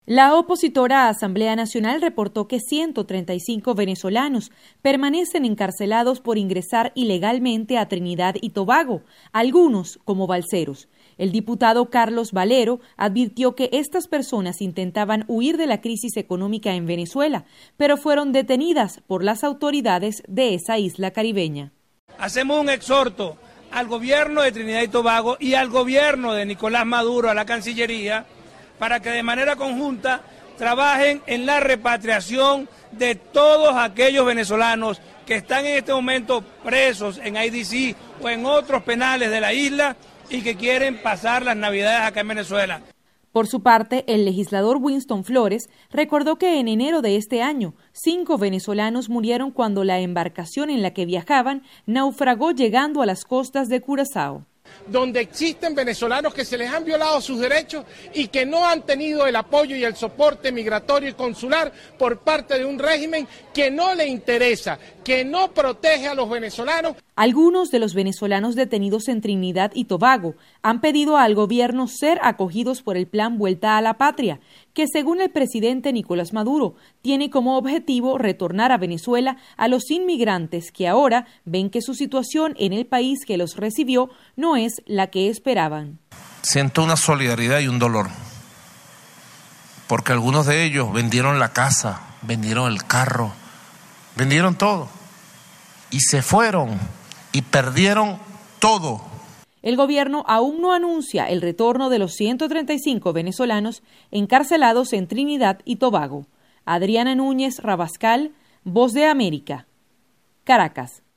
La opositora Asamblea Nacional reportó que 135 venezolanos permanecen encarcelados por ingresar ilegalmente a Trinidad y Tobago, algunos como balseros. El diputado Carlos Valero advirtió que estas personas intentaban huir de la crisis económica en Venezuela, pero fueron detenidas por las autoridades de esa isla caribeña. Hacemos un exhorto al gobierno de Trinidad y Tobago y al gobierno de Nicolás Maduro, a la Cancillería, para que de manera conjunta trabajen en la repatriación de todos aquellos venezolanos que están en este momento presos en IDC o en otros penales de la isla y que quieren pasar las Navidades acá en Venezuela. Por su parte, el legislador Winston Flores recordó que en enero de este año, 5 venezolanos murieron cuando la embarcación en la que viajaban naufragó llegando a las costas de Curazao, donde existen venezolanos que se les han violado sus derechos y que no han tenido el apoyo y el soporte migratorio y consular por parte de un régimen que no le interesa, que no protege a los venezolanos. Algunos de los venezolanos detenidos en Trinidad y Tobago han pedido al gobierno ser acogidos por el Plan Vuelta a la Patria, que según el presidente Nicolás Maduro tiene como objetivo retornar a Venezuela a los inmigrantes que ahora ven que su situación en el país que los recibió no es la que esperaban. Siento una solidaridad y un dolor, porque algunos de ellos vendieron la casa, vendieron el carro, vendieron todo y se fueron y perdieron todo. El gobierno aún no anuncia el retorno de los 135 venezolanos encarcelados en Trinidad y Tobago. Adriana Núñez Rabascal, Voz de América, Caracas.